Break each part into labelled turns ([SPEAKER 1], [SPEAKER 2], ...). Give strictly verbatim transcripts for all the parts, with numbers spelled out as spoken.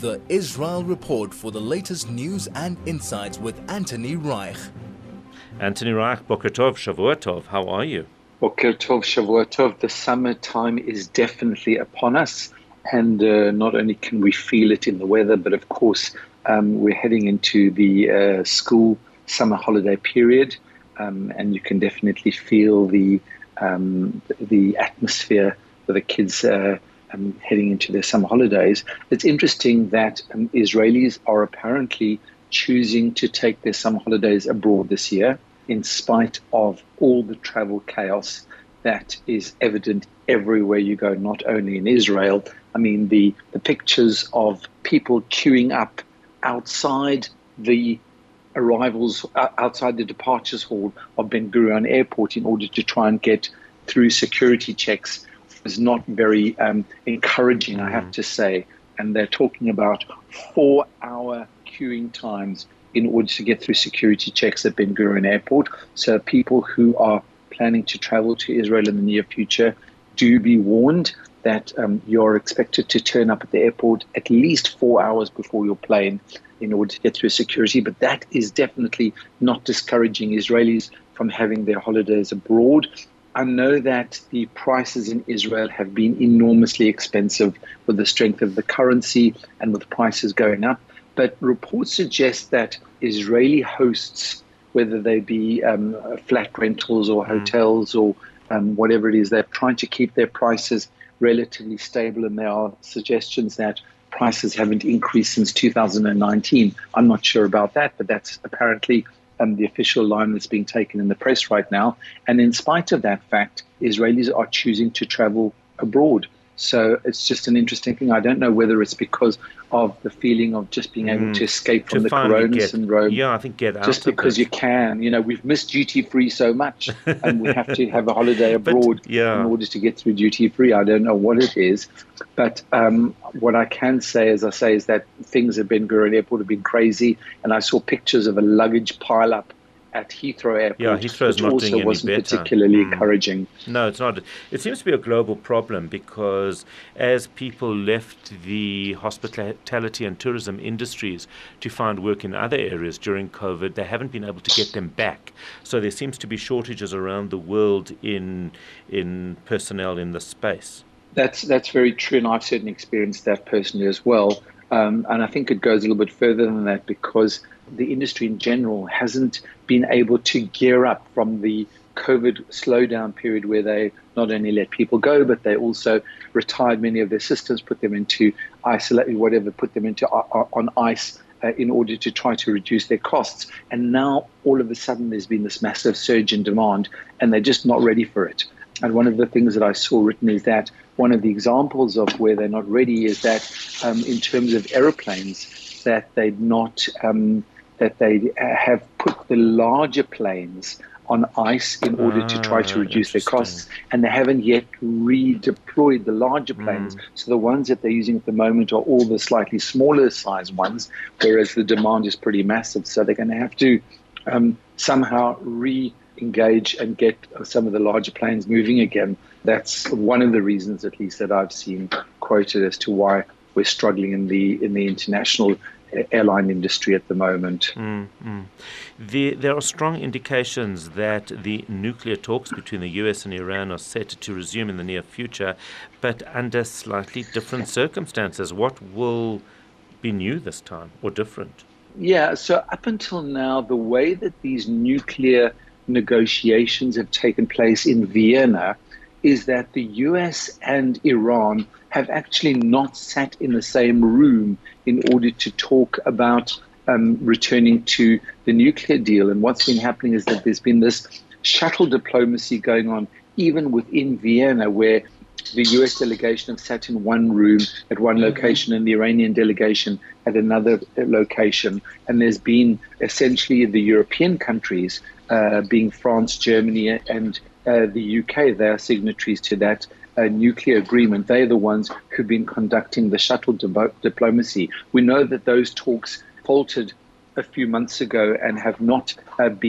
[SPEAKER 1] The Israel Report for the latest news and insights with Anthony Reich.
[SPEAKER 2] Anthony Reich, Boker Tov, Shavua Tov, how are you?
[SPEAKER 3] Boker Tov, Shavua Tov. The summertime is definitely upon us, and uh, not only can we feel it in the weather, but of course um, we're heading into the uh, school summer holiday period, um, and you can definitely feel the um, the atmosphere for the kids uh, um, heading into their summer holidays. It's interesting that um, Israelis are apparently choosing to take their summer holidays abroad this year, in spite of all the travel chaos that is evident everywhere you go, not only in Israel. I mean, the, the pictures of people queuing up outside the arrivals, uh, outside the departures hall of Ben Gurion Airport in order to try and get through security checks is not very um, encouraging, mm. I have to say. And they're talking about four-hour queuing times in order to get through security checks at Ben Gurion Airport. So people who are planning to travel to Israel in the near future, do be warned that um, you're expected to turn up at the airport at least four hours before your plane in order to get through security. But that is definitely not discouraging Israelis from having their holidays abroad. I know that the prices in Israel have been enormously expensive with the strength of the currency and with prices going up. But reports suggest that Israeli hosts, whether they be um, flat rentals or hotels or um, whatever it is, they're trying to keep their prices relatively stable. And there are suggestions that prices haven't increased since two thousand nineteen. I'm not sure about that, but that's apparently um, the official line that's being taken in the press right now. And in spite of that fact, Israelis are choosing to travel abroad. So it's just an interesting thing. I don't know whether it's because of the feeling of just being able mm, to escape from to the corona
[SPEAKER 2] get,
[SPEAKER 3] syndrome.
[SPEAKER 2] Yeah, I think get out
[SPEAKER 3] Just because you can. You know, we've missed duty-free so much, and we have to have a holiday abroad
[SPEAKER 2] but, yeah.
[SPEAKER 3] in order to get through duty-free. I don't know what it is. But um, what I can say, as I say, is that things at Ben Gurion Airport have been crazy. And I saw pictures of a luggage pile-up at Heathrow Airport,
[SPEAKER 2] yeah, Heathrow's
[SPEAKER 3] which
[SPEAKER 2] not
[SPEAKER 3] also
[SPEAKER 2] doing any
[SPEAKER 3] wasn't
[SPEAKER 2] better.
[SPEAKER 3] particularly
[SPEAKER 2] mm.
[SPEAKER 3] encouraging.
[SPEAKER 2] No, it's not. It seems to be a global problem because as people left the hospitality and tourism industries to find work in other areas during COVID, they haven't been able to get them back. So there seems to be shortages around the world in in personnel in the space.
[SPEAKER 3] That's that's very true, and I've certainly experienced that personally as well. Um, and I think it goes a little bit further than that because the industry in general hasn't been able to gear up from the COVID slowdown period where they not only let people go, but they also retired many of their systems, put them into isolate, whatever, put them into uh, on ice uh, in order to try to reduce their costs. And now all of a sudden there's been this massive surge in demand and they're just not ready for it. And one of the things that I saw written is that one of the examples of where they're not ready is that um, in terms of aeroplanes, that they'd not, um, that they have put the larger planes on ice in order ah, to try to reduce their costs. And they haven't yet redeployed the larger planes. Mm. So the ones that they're using at the moment are all the slightly smaller size ones, whereas the demand is pretty massive. So they're going to have to um, somehow re engage and get some of the larger planes moving again. That's one of the reasons, at least, that I've seen quoted as to why we're struggling in the in the international airline industry at the moment.
[SPEAKER 2] Mm-hmm. The, there are strong indications that the nuclear talks between the U S and Iran are set to resume in the near future, but under slightly different circumstances. What will be new this time or different?
[SPEAKER 3] Yeah, so up until now, the way that these nuclear negotiations have taken place in Vienna is that the U S and Iran have actually not sat in the same room in order to talk about um, returning to the nuclear deal. And what's been happening is that there's been this shuttle diplomacy going on even within Vienna, where the U S delegation have sat in one room at one location and the Iranian delegation at another location. And there's been essentially the European countries, uh, being France, Germany, and uh, the U K, they are signatories to that uh, nuclear agreement. They're the ones who've been conducting the shuttle di- diplomacy. We know that those talks faltered a few months ago and have not uh, been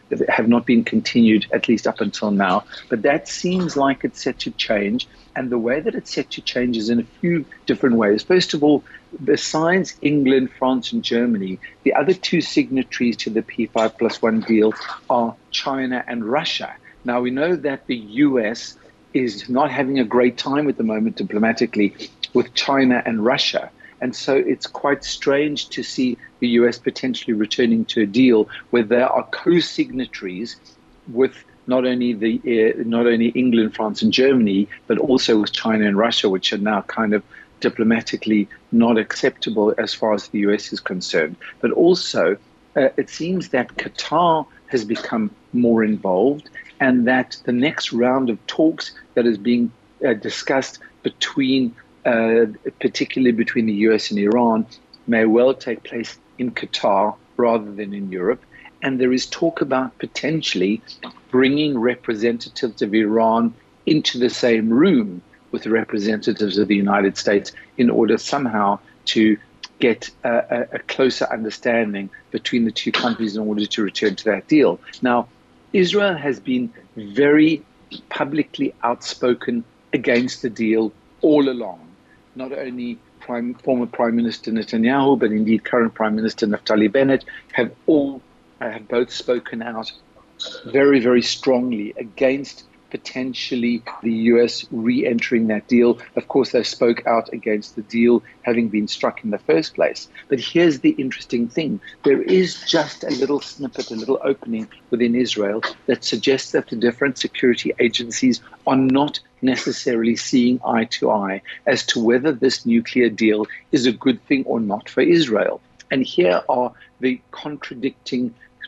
[SPEAKER 3] have not been continued, at least up until now. But that seems like it's set to change. And the way that it's set to change is in a few different ways. First of all, besides England, France, and Germany, the other two signatories to the P five plus one deal are China and Russia. Now, we know that the U S is not having a great time at the moment diplomatically with China and Russia. And so it's quite strange to see the U S potentially returning to a deal where there are co-signatories with not only the uh, not only England, France, and Germany, but also with China and Russia, which are now kind of diplomatically not acceptable as far as the U S is concerned. But also, uh, it seems that Qatar has become more involved, and that the next round of talks that is being uh, discussed between, uh, particularly between the U S and Iran, may well take place in Qatar rather than in Europe. And there is talk about potentially bringing representatives of Iran into the same room with the representatives of the United States in order somehow to get a, a closer understanding between the two countries in order to return to that deal. Now, Israel has been very publicly outspoken against the deal all along. Not only Prime, former Prime Minister Netanyahu, but indeed current Prime Minister Naftali Bennett have all uh, have both spoken out very, very strongly against potentially the U S re-entering that deal. Of course, they spoke out against the deal having been struck in the first place. But here's the interesting thing. There is just a little snippet, a little opening within Israel that suggests that the different security agencies are not necessarily seeing eye to eye as to whether this nuclear deal is a good thing or not for Israel. And here are the contradicting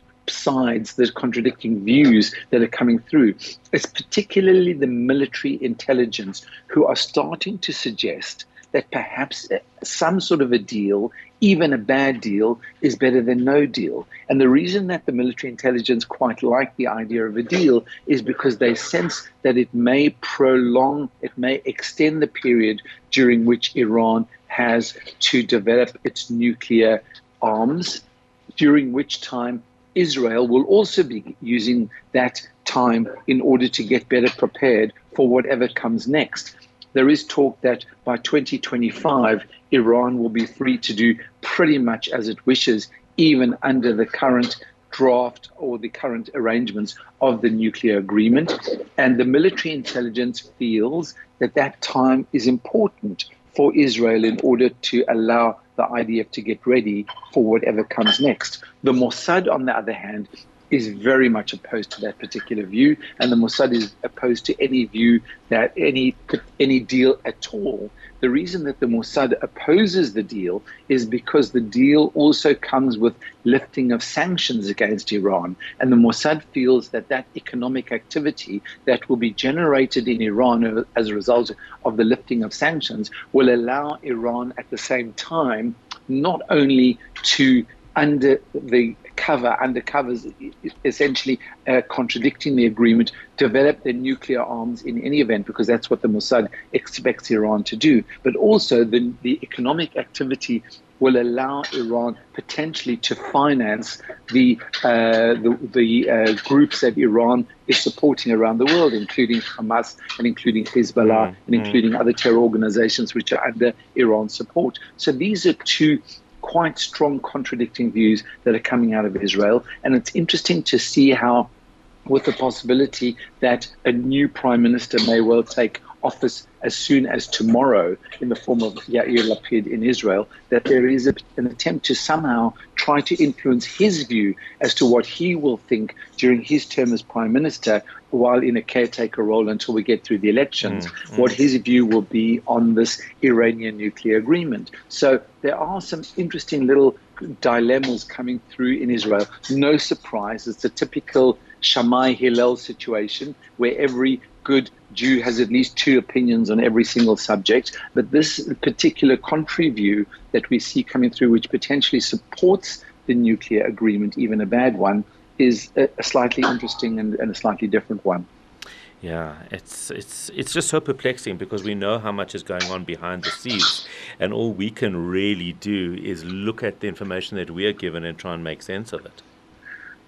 [SPEAKER 3] sides, the contradicting views that are coming through. It's particularly the military intelligence who are starting to suggest that perhaps some sort of a deal, even a bad deal, is better than no deal. And the reason that the military intelligence quite like the idea of a deal is because they sense that it may prolong, it may extend the period during which Iran has to develop its nuclear arms, during which time Israel will also be using that time in order to get better prepared for whatever comes next. There is talk that by twenty twenty-five, Iran will be free to do pretty much as it wishes, even under the current draft or the current arrangements of the nuclear agreement. And the military intelligence feels that that time is important for Israel in order to allow the I D F to get ready for whatever comes next. The Mossad, on the other hand, is very much opposed to that particular view, and the Mossad is opposed to any view that any any deal at all. The reason that the Mossad opposes the deal is because the deal also comes with lifting of sanctions against Iran, and the Mossad feels that that economic activity that will be generated in Iran as a result of the lifting of sanctions will allow Iran at the same time not only to under the cover, undercovers, essentially uh, contradicting the agreement, develop their nuclear arms in any event, because that's what the Mossad expects Iran to do. But also the, the economic activity will allow Iran potentially to finance the uh, the, the uh, groups that Iran is supporting around the world, including Hamas and including Hezbollah mm-hmm. and including other terror organizations which are under Iran's support. So these are two quite strong contradicting views that are coming out of Israel. And it's interesting to see how, with the possibility that a new prime minister may well take office as soon as tomorrow in the form of Yair Lapid in Israel, that there is a, an attempt to somehow try to influence his view as to what he will think during his term as prime minister while in a caretaker role until we get through the elections, mm, mm. what his view will be on this Iranian nuclear agreement. So there are some interesting little dilemmas coming through in Israel. No surprise, it's a typical Shammai Hillel situation where every good Jew has at least two opinions on every single subject. But this particular contrary view that we see coming through, which potentially supports the nuclear agreement, even a bad one, is a, a slightly interesting and, and a slightly different one.
[SPEAKER 2] Yeah, it's it's it's just so perplexing because we know how much is going on behind the scenes, and all we can really do is look at the information that we are given and try and make sense of it.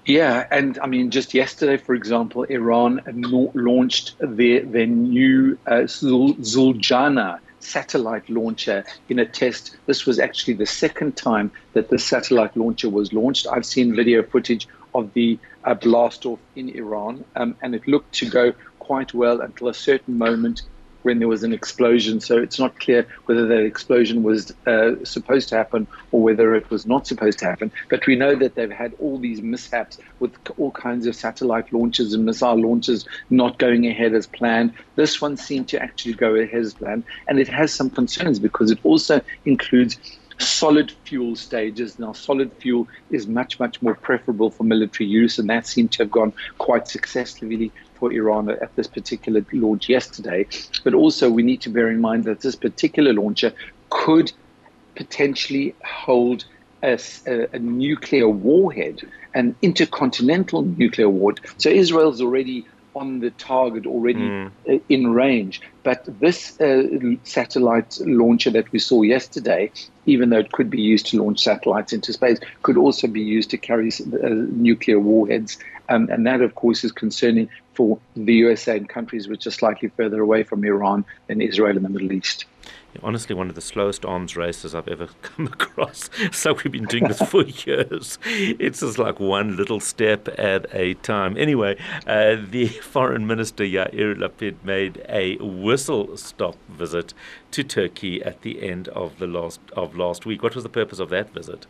[SPEAKER 3] Yeah, and I mean, just yesterday, for example, Iran no- launched their their new uh, Zul- Zuljana satellite launcher in a test. This was actually the second time that the satellite launcher was launched. I've seen video footage of the uh, blast off in Iran, um, and it looked to go quite well until a certain moment when there was an explosion. So it's not clear whether that explosion was uh, supposed to happen or whether it was not supposed to happen. But we know that they've had all these mishaps with all kinds of satellite launches and missile launches not going ahead as planned. This one seemed to actually go ahead as planned. And it has some concerns because it also includes solid fuel stages. Now, solid fuel is much, much more preferable for military use, and that seemed to have gone quite successfully for Iran at this particular launch yesterday. But also, we need to bear in mind that this particular launcher could potentially hold a, a, a nuclear warhead, an intercontinental nuclear warhead. So Israel's already on the target, already mm. in range. But this uh, satellite launcher that we saw yesterday, even though it could be used to launch satellites into space, could also be used to carry uh, nuclear warheads. Um, and that, of course, is concerning for the U S A and countries which are slightly further away from Iran than Israel and the Middle East.
[SPEAKER 2] Honestly, one of the slowest arms races I've ever come across. So we've been doing this for years. It's just like one little step at a time. Anyway, uh, the Foreign Minister Yair Lapid made a whistle-stop visit to Turkey at the end of the last of last week. What was the purpose of that visit?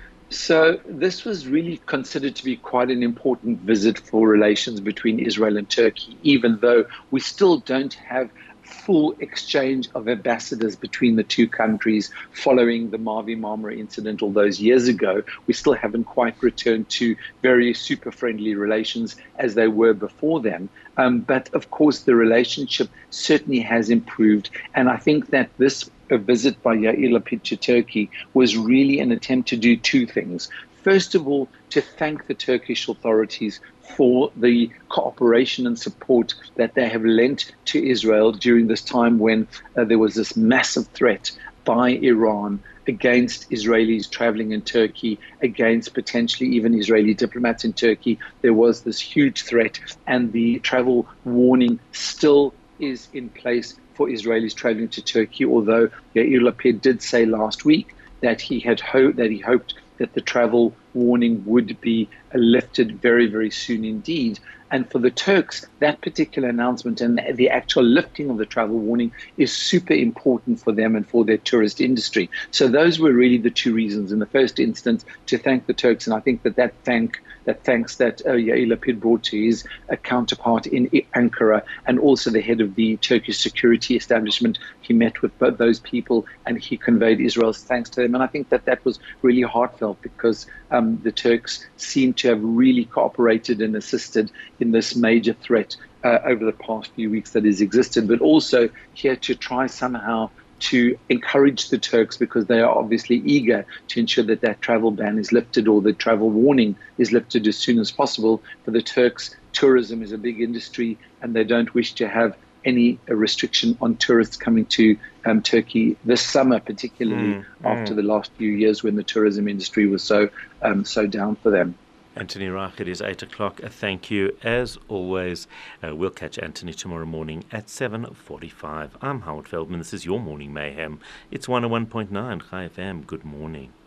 [SPEAKER 3] So this was really considered to be quite an important visit for relations between Israel and Turkey, even though we still don't have full exchange of ambassadors between the two countries following the Mavi Marmara incident all those years ago. We still haven't quite returned to very super friendly relations as they were before then. Um, but of course, the relationship certainly has improved. And I think that this a visit by Yair Lapid to Turkey was really an attempt to do two things. First of all, to thank the Turkish authorities for the cooperation and support that they have lent to Israel during this time when uh, there was this massive threat by Iran against Israelis traveling in Turkey, against potentially even Israeli diplomats in Turkey. There was this huge threat, and the travel warning still is in place for Israelis traveling to Turkey, although Yair Lapid did say last week that he had ho- that he hoped that the travel warning would be lifted very, very soon indeed. And for the Turks, that particular announcement and the actual lifting of the travel warning is super important for them and for their tourist industry. So those were really the two reasons. In the first instance, to thank the Turks, and I think that that thank that thanks that uh, Yair Lapid brought to his uh, counterpart in Ankara, and also the head of the Turkish security establishment. He met with both those people and he conveyed Israel's thanks to them. And I think that that was really heartfelt because um, the Turks seem to have really cooperated and assisted in this major threat uh, over the past few weeks that has existed, but also here to try somehow to encourage the Turks, because they are obviously eager to ensure that that travel ban is lifted or the travel warning is lifted as soon as possible. For the Turks, tourism is a big industry and they don't wish to have any restriction on tourists coming to um, Turkey this summer, particularly mm, after mm. the last few years when the tourism industry was so um, so down for them.
[SPEAKER 2] Anthony Reich, it is eight o'clock. Uh, thank you. As always, uh, we'll catch Anthony tomorrow morning at seven forty-five. I'm Howard Feldman. This is your Morning Mayhem. It's one oh one point nine Chai F M. Good morning.